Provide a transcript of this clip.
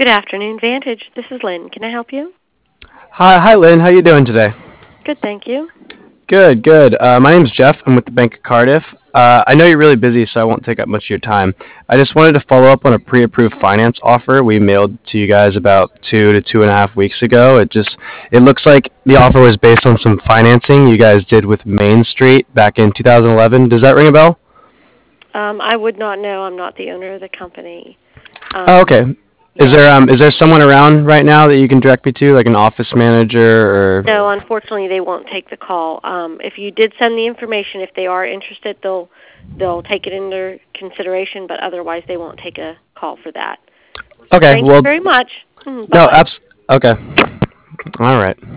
Good afternoon, Vantage. This is Lynn. Can I help you? Hi, Lynn. How you doing today? Good, thank you. Good, good. My name's Jeff. I'm with the Bank of Cardiff. I know you're really busy, so I won't take up much of your time. I just wanted to follow up on a pre-approved finance offer we mailed to you guys about 2 to 2.5 weeks ago. It looks like the offer was based on some financing you guys did with Main Street back in 2011. Does that ring a bell? I would not know. I'm not the owner of the company. Oh, Um, okay. yeah. Is there someone around right now that you can direct me to, like an office manager or? No, unfortunately, they won't take the call. If you did send the information, if they are interested, they'll take it into consideration. But otherwise, they won't take a call for that. So Okay. thank you Well, very much. no, Bye-bye. Okay. All right.